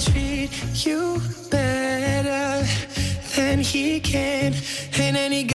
treat you better than he can. And any